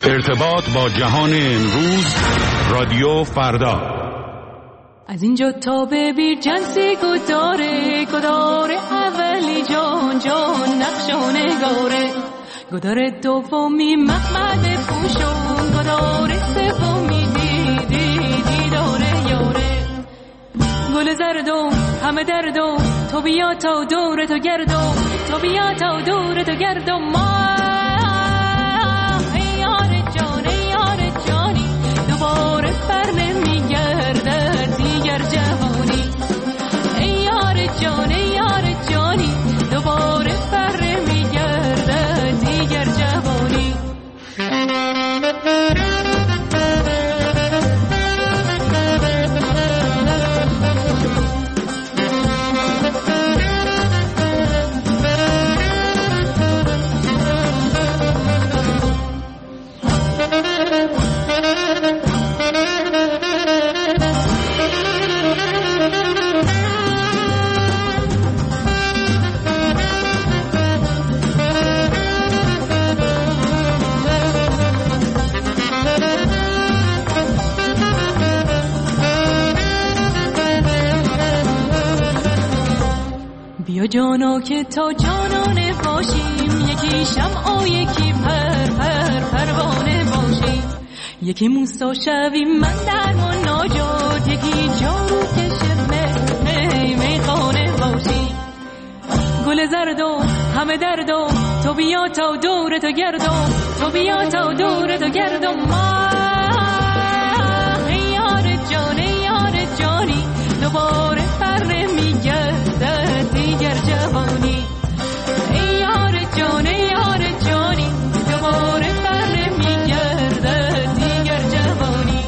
ارتباط با جهان امروز، رادیو فردا. از اینجا تا به بیر جنسی گداره اولی جان نقش و نگاره، گداره دومی محمد پوشون، گداره سومی دیداره یاره. گل زردم همه دردم، تو بیا تا دور تو گردم، تو بیا تا دور تو گردم. ما یار جانی دوباره بر نمیگرده دیگر جهانی. یار جانی دوباره بر نمیگرده دیگر جهانی. بیا جانا که تا جانانه باشیم، یکی شمع و یکی پروانه باشیم، یکی موسی شویم من در مناجات، یکی جارو کشه میخانه باشیم. گل زردم همه دردم، تو بیا تا دور تو گردم، تو بیا تا دور تو گردم. ما یار جانی دوباره بر نمیگرده دیگر جوانی. یار جانی دوباره بر نمیگرده دیگر جوانی.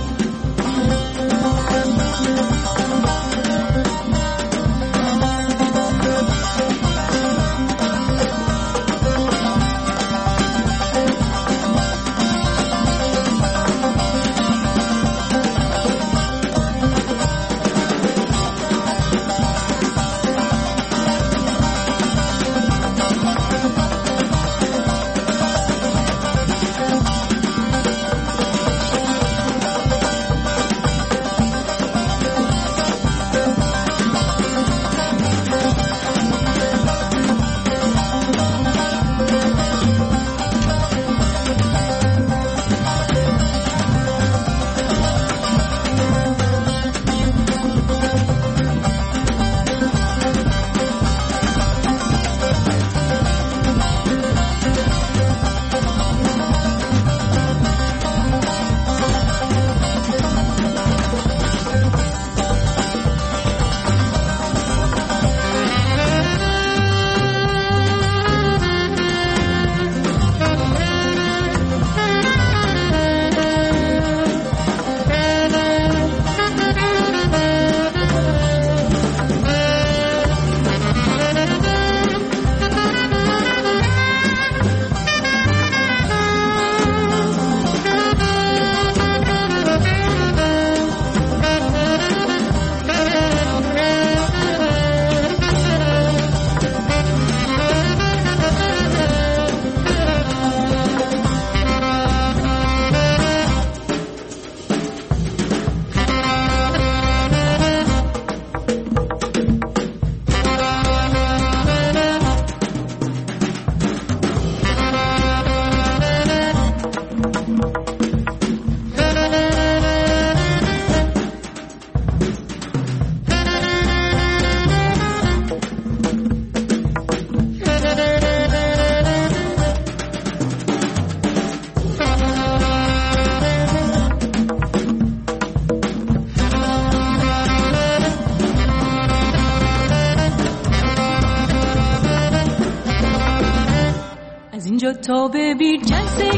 تا ببین جنس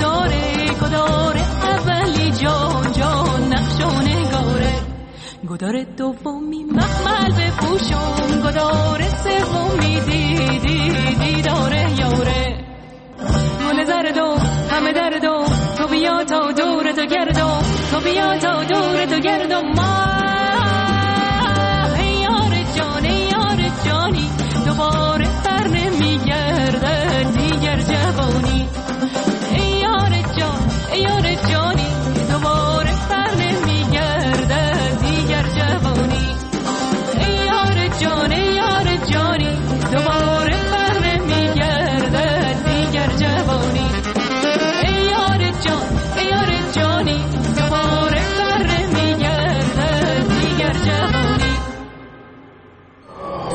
گداره اولی جان نقش و نگاره، گداره دومی مخمل بپوشم، گداره سومی دیداره یاره. گل زردم همه دردم، تو بیا تا دور تو گردم، تو بیا تا دور تو گردم. ما یار جانی دوباره بر نمیگرده دیگر جوانی.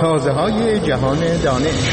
تازه‌های جهان دانش.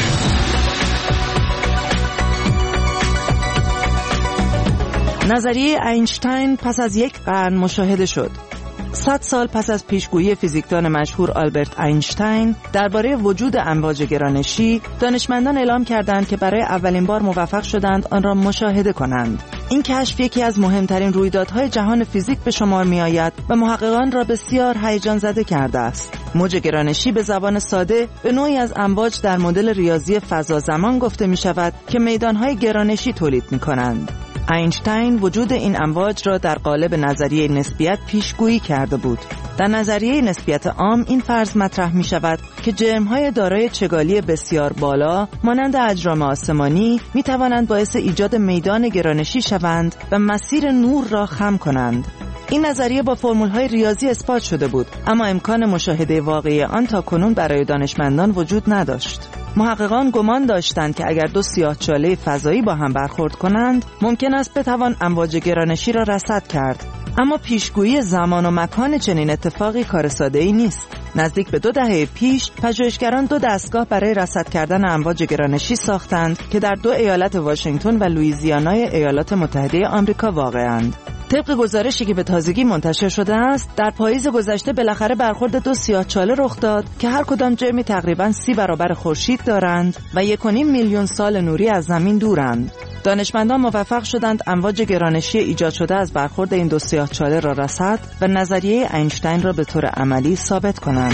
نظریه اینشتین پس از 1 قرن مشاهده شد. 100 سال پس از پیشگویی فیزیکدان مشهور آلبرت اینشتین درباره وجود امواج گرانشی، دانشمندان اعلام کردند که برای اولین بار موفق شدند آن را مشاهده کنند. این کشف یکی از مهمترین رویدادهای جهان فیزیک به شمار می‌آید و محققان را بسیار هیجان زده کرده است. موج گرانشی به زبان ساده به نوعی از امواج در مدل ریاضی فضا زمان گفته می‌شود که میدان‌های گرانشی تولید می‌کنند. اینشتین وجود این امواج را در قالب نظریه نسبیت پیشگویی کرده بود. در نظریه نسبیت عام این فرض مطرح می شود که جرم‌های دارای چگالی بسیار بالا مانند اجرام آسمانی می توانند باعث ایجاد میدان گرانشی شوند و مسیر نور را خم کنند. این نظریه با فرمول‌های ریاضی اثبات شده بود، اما امکان مشاهده واقعی آن تاکنون برای دانشمندان وجود نداشت. محققان گمان داشتند که اگر 2 سیاه‌چاله فضایی با هم برخورد کنند، ممکن است بتوان امواج گرانشی را رصد کرد. اما پیشگویی زمان و مکان چنین اتفاقی کار ساده‌ای نیست. نزدیک به 2 دهه پیش پژوهشگران 2 دستگاه برای رصد کردن امواج گرانشی ساختند که در 2 ایالت واشنگتن و لوئیزیانای ایالات متحده آمریکا واقع‌اند. طبق گزارشی که به تازگی منتشر شده است، در پاییز گذشته بالاخره برخورد 2 سیاه‌چاله رخ داد که هر کدام جرمی تقریباً 30 برابر خورشید دارند و 1.5 میلیون سال نوری از زمین دورند. دانشمندان موفق شدند امواج گرانشی ایجاد شده از برخورد این 2 سیاه‌چاله را رصد و نظریه اینشتین را به طور عملی ثابت کنند.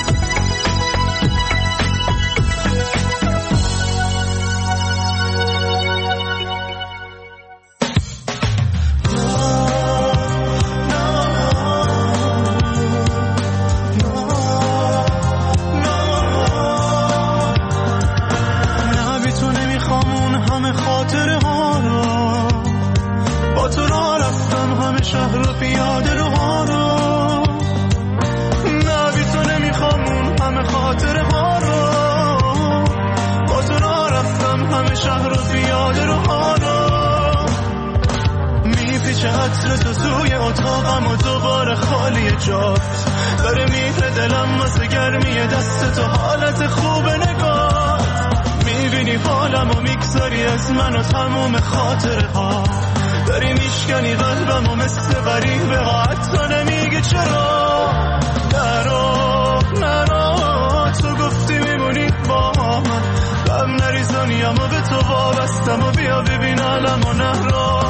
عطر تو توی اتاقم و دوباره خالی جات داره میره دلم واسه گرمی دست تو حالت خوب نگات میبینی حالم و میگذاری از من و تموم خاطره ها داری میشکنی قلبم و مثل غریبه ها حتی نمیگی چرا نرو تو گفتی میمونی با من غم نریزانیم و به تو وابستم و بیا ببین علم و نرو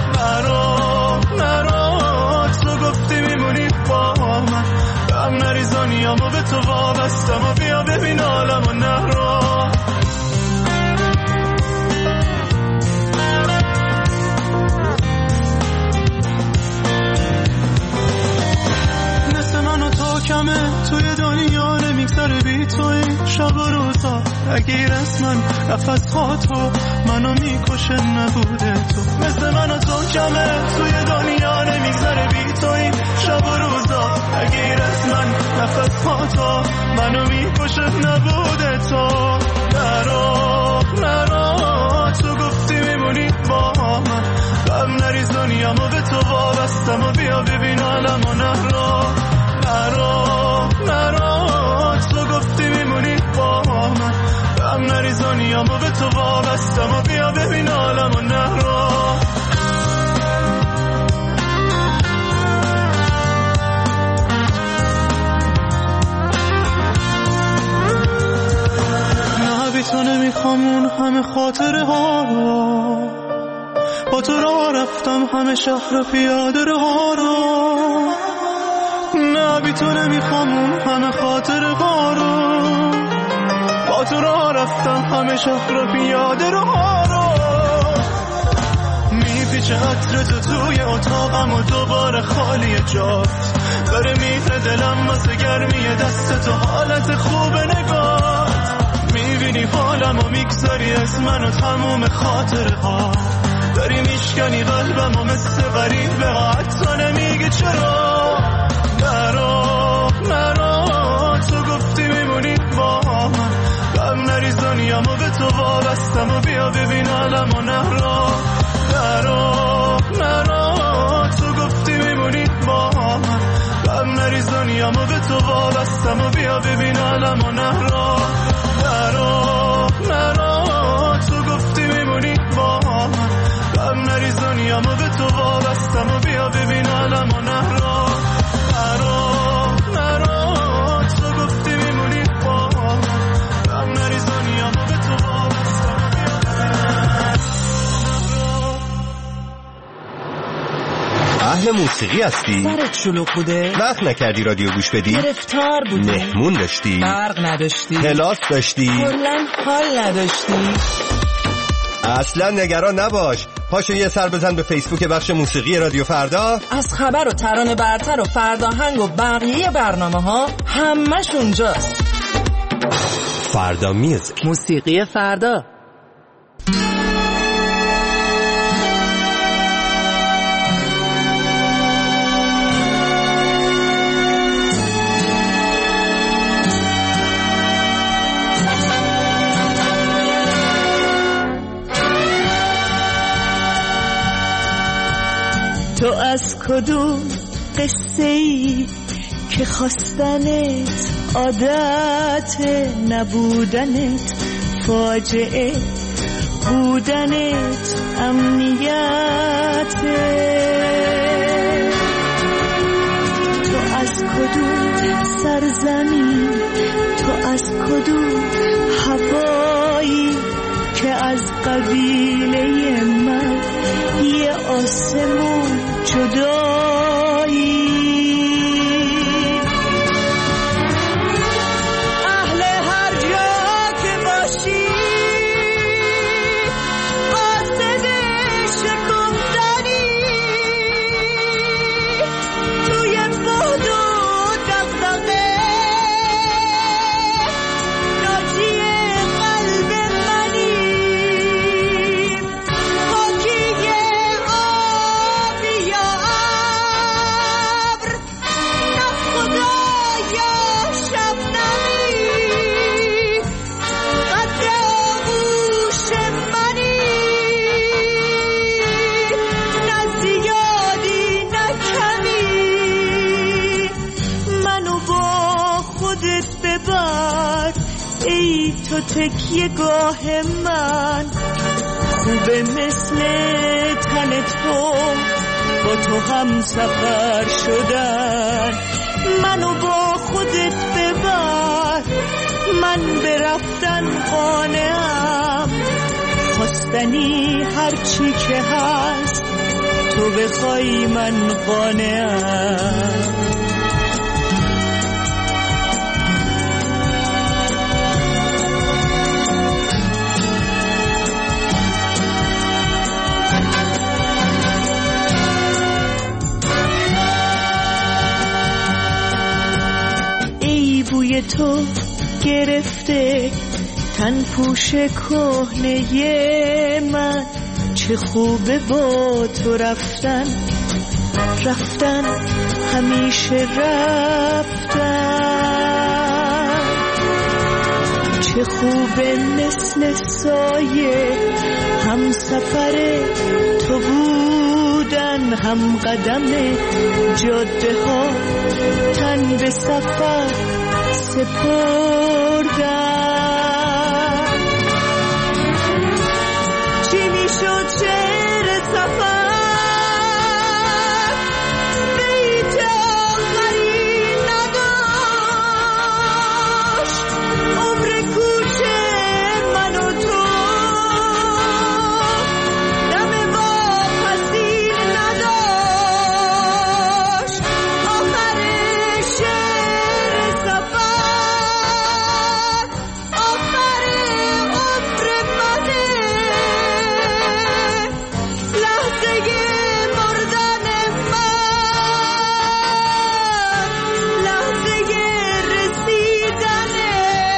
تو گفتی میمونی با من غم نریزانیم و به تو وابستم و بیا ببین عالم و نرو مثل من و تو کمه توی دنیا نمیگذره بی توی شب و روزا اگیر از من نفس ها تو منو میکشه نبوده تو مثل من و تو کمه توی دنیا نمیگذره بی توی شب و روزا اگیر از من نفس ها تو منو میکشه نبوده تو نرو تو گفتی میمونی با من غم نریزانیم و به تو وابستم و بیا ببین عالم و نرو تو گفتی میمونی با من غم نریزانیم و به تو وابستم و بیا ببین عالم و نرو نه بی تو نمیخوام اون همه خاطره ها رو با تو راه رفتم همه شهر و پیاده ها رو نه بی تو نمیخوام اون همه خاطره ها رو با تو راه رفتم همه شهر و پیاده ها رو میپیچه عطر تو توی اتاقم و دوباره خالی جات داره میره دلم واسه گرمی دست تو حالت خوب نگات میبینی حالم و میگذاری از من و تموم خاطره ها داری میشکنی قلبم و مثل غریبه ها حتی نمیگی چرا نرو تو گفتی میمونی با من غم نریزانیم و به تو وابستم و بیا ببین عالم و نرو تو گفتی میمونی با من غم نریزانیم و به تو وابستم بستم و بیا ببین عالم و نهرا. نرا تو گفتی میمونی با من، غم نریز دنیامو به تو وابستم و بیا ببین عالم و نهرا. نرا تو گفتی میمونی با من، غم نریز دنیامو به تو وابستم و بیا اهل موسیقی هستی؟ سرت شلوغ بوده؟ وقت نکردی رادیو گوش بدی؟ گرفتار بودی؟ مهمون داشتی؟ برق نداشتی؟ کلاس داشتی؟ کلاً حال نداشتی؟ اصلا نگران نباش، پاشو یه سر بزن به فیسبوک بخش موسیقی رادیو فردا. از خبر و ترانه برتر و فرداهنگ و بقیه برنامه ها همش اونجاست. فردا میوزیک، موسیقی فردا. تو از کدوم قصه ای که خواستنت عادت، نبودنت فاجعه، بودنت امنیت؟ تو از کدوم سرزمین، تو از کدوم هوایی که از قبیله من یه آسمون جدایی؟ اهل هر جا که باشی قاصد شکفتنی، توی بعد و دغدغه ناجی قلب منی. ای تو تکیه گاه من، خوبه مثل تن تو با تو هم سفر شدن. منو با خودت ببر، من به رفتن قانعم، خواستنی هرچی که هست تو بخوای من قانعم. بوی تو گرفته تن پوش کهنه من، چه خوبه با تو رفتن، رفتن همیشه رفتن. چه خوبه مثل سایه هم سفر تو بودن، هم قدم جاده ها تن به سفر سپردن. چی میشد شعر سفر بیت آخری نداشت، عمر کوچه من و تو دم واپسی نداشت. آخر شعر سفر آخر عمر منه، لحظه مردن من، لحظه رسیدنه.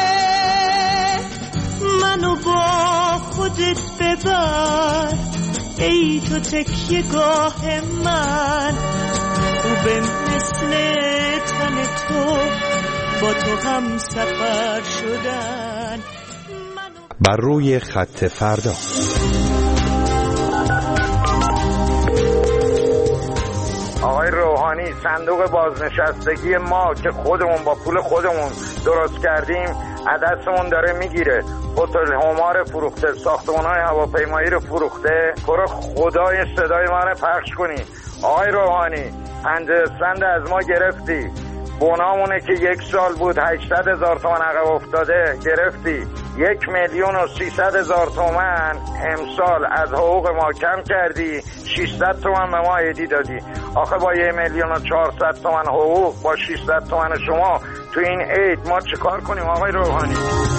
منو با خودت ببر، ای تو تکیه گاه من، خوبه مثل تن تو با تو هم سفر شدن. بر روی خط فردا. آقای روحانی روحانی صندوق بازنشستگی ما که خودمون با پول خودمون درست کردیم عدسمون داره میگیره. هتل همار فروخته، ساختمان‌های هواپیمایی رو فروخته. برو خدای صدای ما رو پخش کنی. آقای روحانی 50 سنت از ما گرفتی، بنامونه که 1 سال بود 800,000 تومان عقب افتاده گرفتی. 1,300,000 تومان امسال از حقوق ما کم کردی، 600 تومان به ما هدیه دادی. آخه با 1,400,000 تومان حقوق با 600 تومان شما تو این عید ما چه کار کنیم آقای روحانی؟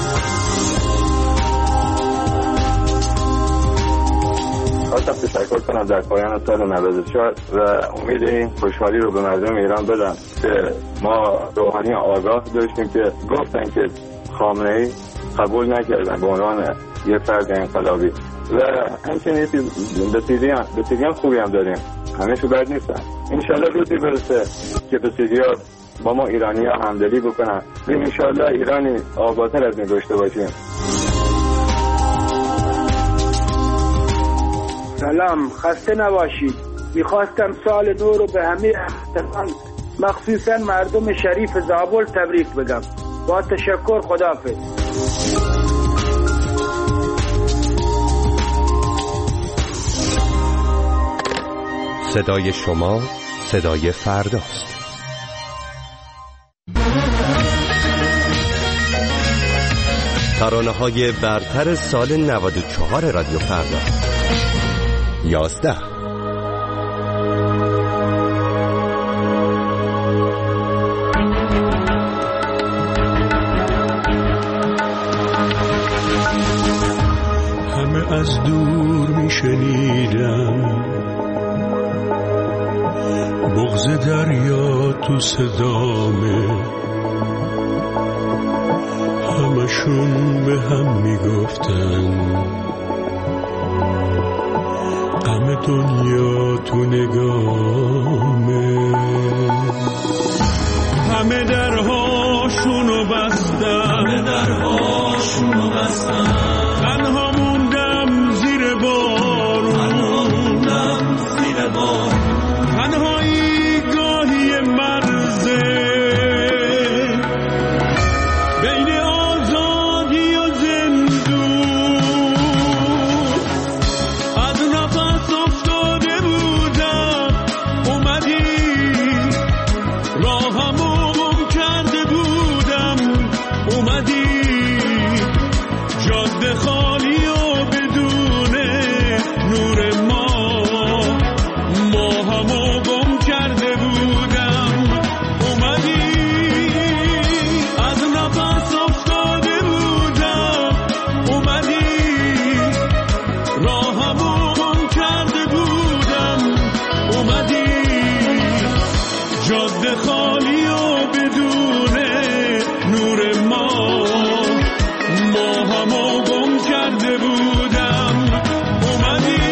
خواستم تشکر کنم در پایان سال 94 و امید این خوشحالی رو به مردم ایران بدم که ما روحانی آگاه داشتیم که گفتن که خامنه‌ای قبول نکردن به عنوان یه فرد انقلابی و همچنین بسیاری خوبی هم داریم، همه شو بد نیستن. انشالله روزی برسه که بسیاری با ما ایرانی ها همدلی بکنن و انشالله ایرانی آبادتر از این داشته باشیم. سلام، خسته نباشید. میخواستم سال نو رو به همه احتمال مخصوصا مردم شریف زابل تبریک بگم. با تشکر، خداحافظ. صدای شما صدای فرداست. ترانه‌های برتر سال 94 رادیو فردا. 11 همه از دور میشنیدم بغض دریا تو صدامه، همشون به هم میگفتن غم دنیا تو نگامه. همه درهاشونو بستن، تنها موندم زیر بارون، تنهایی گاهی مرزه بین آزادی و زندون. از نفس افتاده بودم اومدی، راهمو گم کرده بودم اومدی، جاده خالی و بدون نور ما همو گم کرده بودم اومدی. از نفس افتاده بودم اومدی، راهمو گم کرده بودم اومدی، جاده خالی و بدون نور ما همو گم کرده بودم اومدی.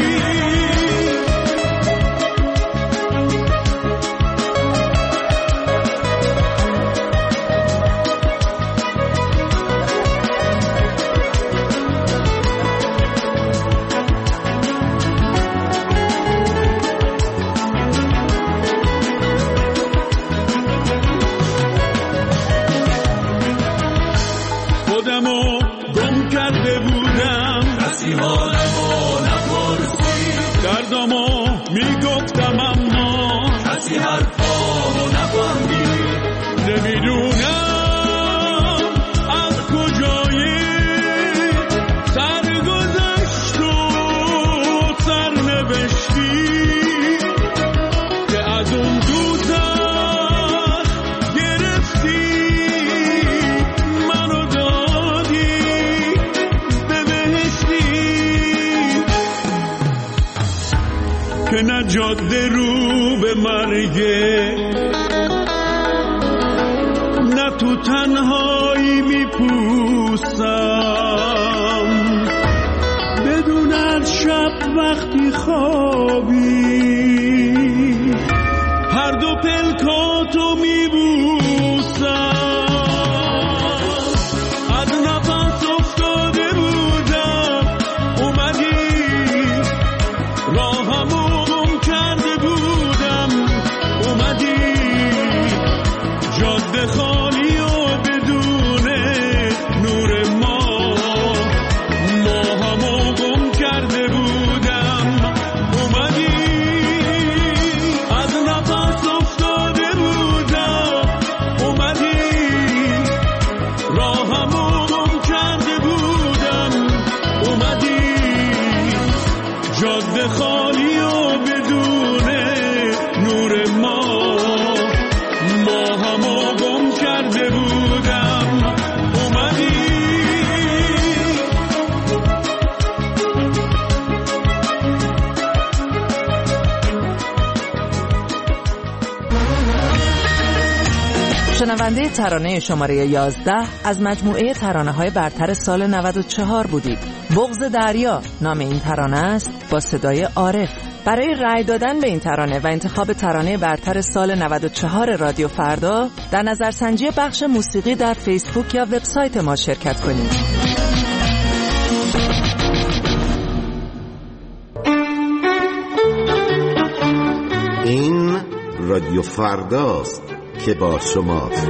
خودمو گم کرده بودم، کسی حالمو نپرسید، دردمو میگفتم اما کسی حرفامو نفهمید. نمیدونم از کجای سرگذشت و سرنوشتی که از اون دوزخ گرفتی منو دادی به بهشتی، که نه جاده رو به مرگه نه تو تنهایی میپوسم، بدون از شب وقتی خوابی هر دو پلکاتو میبوسم. از نفس افتاده بودم اومدی، راهمو گم کرده بودم و بدون نور ما همو گم کرده بودم. اومدی شنونده ترانه شماره 11 از مجموعه ترانه‌های برتر سال 94 بودید. بغض دریا نام این ترانه است با صدای عارف. برای رأی دادن به این ترانه و انتخاب ترانه برتر سال 94 رادیو فردا در نظرسنجی بخش موسیقی در فیسبوک یا وبسایت ما شرکت کنید. این رادیو فرداست که با شماست.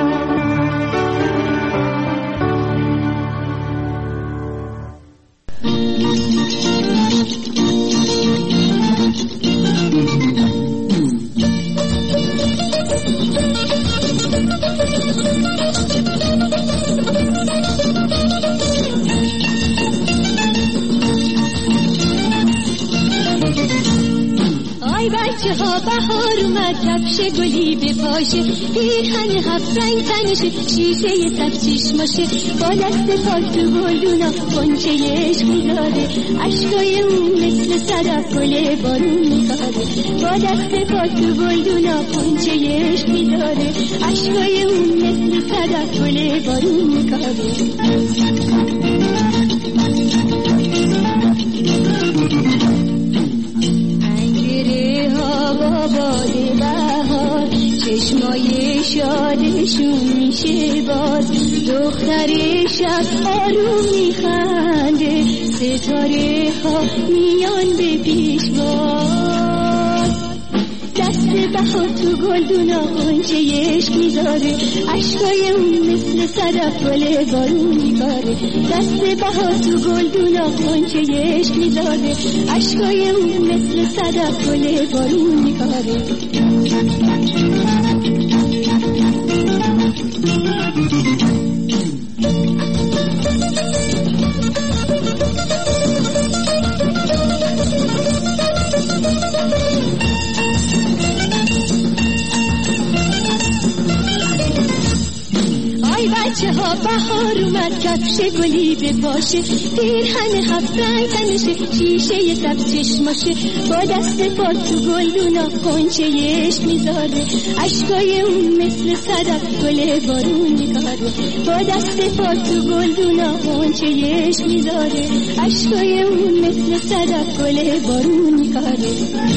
بچه ها بهار اومد کفش گلی بپاشه پیرهن هفت رنگ تنشه شیشه سبز چشماشه با دست پاک تو گلدونا غنچه عشق میذاره اشکای اون مثل صدف گل بارون میکاره با دست پاک تو گلدونا غنچه عشق میذاره اشکای اون مثل صدف گل بارون میکاره. باده بهار چشمای شادشون میشه باز دختر شب آروم میخنده ستاره ها میان به پیشواز دست بهار تو گلدونا غنچه عشق میذاره اشکای اون مثل صدف گل بارون میباره دست بهار تو گلدونا غنچه عشق میذاره اشکای اون مثل صدف گل بارون میباره. بچه ها بهار اومد کفش گلی بپاشه پیرهن هفت رنگ تنشه شیشه سبز چشماشه با دست پاک تو گلدونا غنچه عشق میذاره اشکای اون مثل صدف گل بارون میکاره با دست پاک تو گلدونا غنچه عشق میذاره اشکای اون مثل صدف گل بارون میکاره.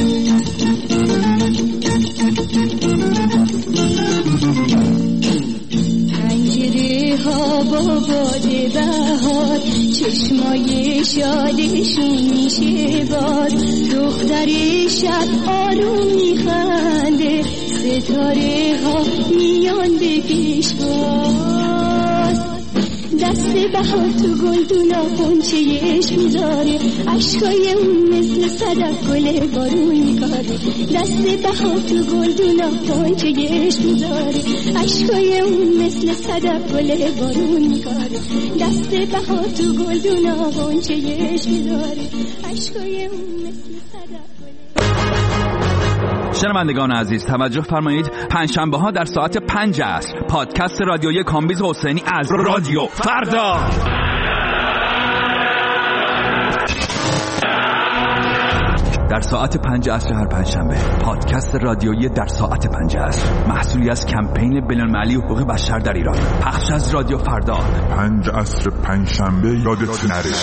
ها با باده بهار چشمای شادشون میشه باز دختر شب آروم میخنده ستاره ها میان به پیشواز دست بهار تو گلدونا غنچه عشق میذاره اشکای اون مثل صدف گل بارون میکاره دست بهار تو گلدونا غنچه عشق میذاره اشکای اون مثل صدف گل بارون میکاره دست بهار تو گلدونا غنچه عشق میذاره اشکای اون مثل صدف گل. شنوندگان عزیز توجه فرمایید پنجشنبه ها در ساعت 5 عصر پادکست رادیویی کامبیز حسینی از رادیو فردا در ساعت 5 عصر هر پنجشنبه پادکست رادیویی در ساعت 5 عصر محصولی از کمپین بین‌المللی حقوق بشر در ایران پخش از رادیو فردا 5 عصر پنجشنبه یادت نره.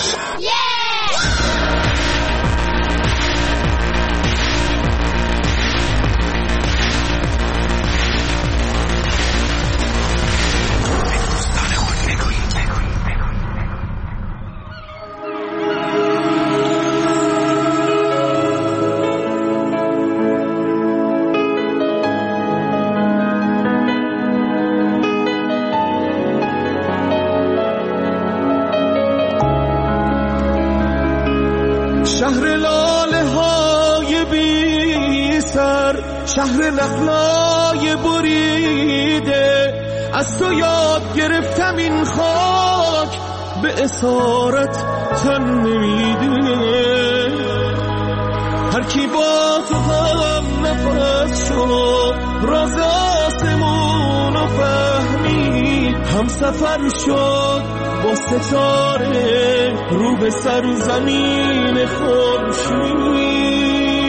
شهر نخلای بریده از تو یاد گرفتم این خاک به اسارت تن نمیده هر کی با تو هم نفس شد راز آسمون رو فهمید، هم سفر شد با ستاره رو به سر زمین خورشید.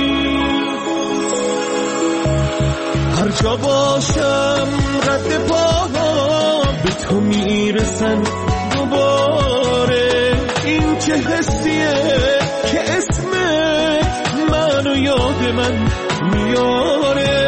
هر جا باشم رد پاها به تو میرسن دوباره، این چه حسیه که اسم منو یاد من میاره.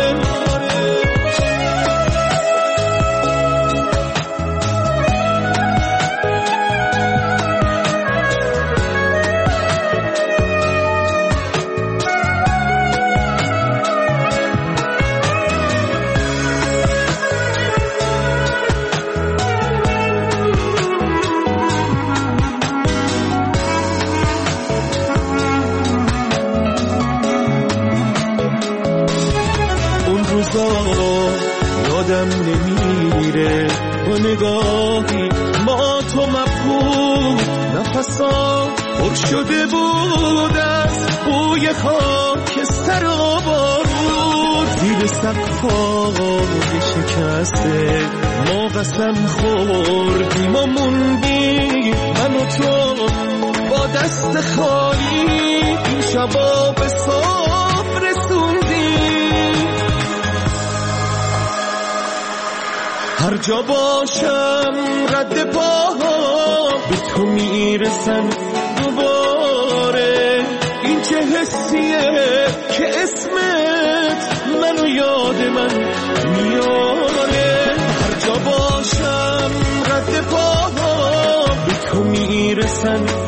یادم نمیره با نگاهی ما تو مبهود، نفسا پر شده بود از بوی خاکستر و بارود. زیر سقفای شکسته ما قسم خوردیم و موندیم من و تو با دست خالی، این شبا به صبح رسوندیم. هر جا باشم رد پاها به تو میرسن دوباره، این چه حسیه که اسمت منو یاد من میاره. هر جا باشم رد پاها به تو میرسن